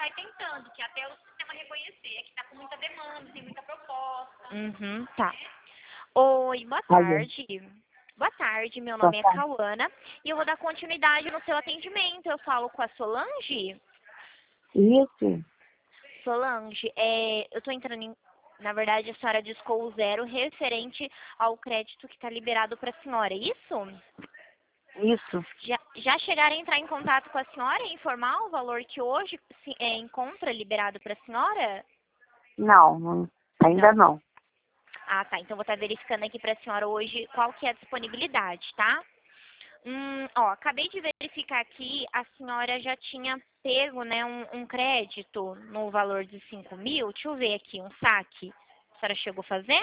vai tentando, que até o sistema reconhecer, é que tá com muita demanda, tem muita proposta. Uhum, tá. Oi, boa Alô, tarde. Boa tarde, meu boa nome é tarde. Cauana e eu vou dar continuidade no seu atendimento. Eu falo com a Solange. Isso, Solange, eu tô entrando em... Na verdade, a senhora discou o zero referente ao crédito que está liberado para a senhora, é isso? isso. Já chegaram a entrar em contato com a senhora e informar o valor que hoje encontra liberado para a senhora? Ainda Não. não. Ah, tá. Então vou estar verificando aqui para a senhora hoje qual que é a disponibilidade, tá? Acabei de verificar aqui, a senhora já tinha pego, né, um crédito no valor de 5.000. Deixa eu ver aqui, um saque. A senhora chegou a fazer?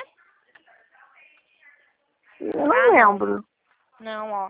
Eu não Ah, não. lembro. Não, ó.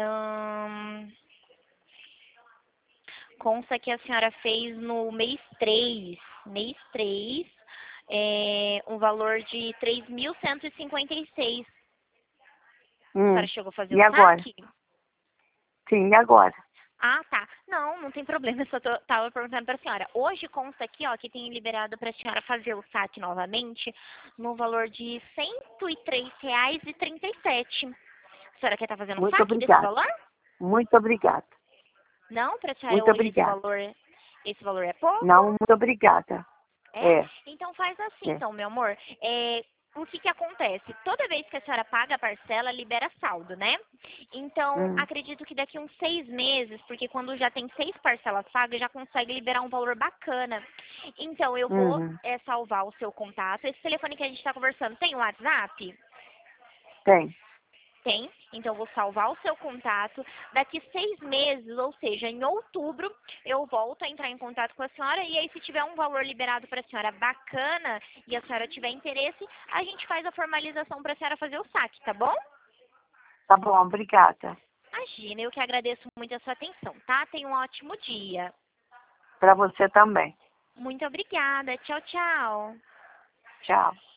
Consta que a senhora fez no mês 3. Mês 3, um valor de 3.156. A senhora chegou a fazer E o agora? saque? Sim, e agora? Ah, tá. Não tem problema, eu só tava perguntando pra senhora. Hoje consta aqui, ó, que tem liberado pra senhora fazer o saque novamente no valor de R$ 103,37. A senhora quer estar fazendo Muito saque desse obrigada. valor? Muito obrigada. Não, pra senhora Muito hoje obrigada. esse valor é pouco? Não, muito obrigada. É? É, Então faz assim, é. então, meu amor. O que acontece? Toda vez que a senhora paga a parcela, libera saldo, né? Então, Hum, acredito que daqui uns 6 meses, porque quando já tem 6 parcelas pagas, já consegue liberar um valor bacana. Então, eu vou uhum. salvar o seu contato. Esse telefone que a gente está conversando tem o WhatsApp? Tem. Tem, então eu vou salvar o seu contato. Daqui 6 meses, ou seja, em outubro, eu volto a entrar em contato com a senhora. E aí, se tiver um valor liberado para a senhora bacana e a senhora tiver interesse, a gente faz a formalização para a senhora fazer o saque, tá bom? Tá bom, obrigada. Imagina, eu que agradeço muito a sua atenção, tá? Tenha um ótimo dia. Para você também. Muito obrigada. Tchau, tchau. Tchau.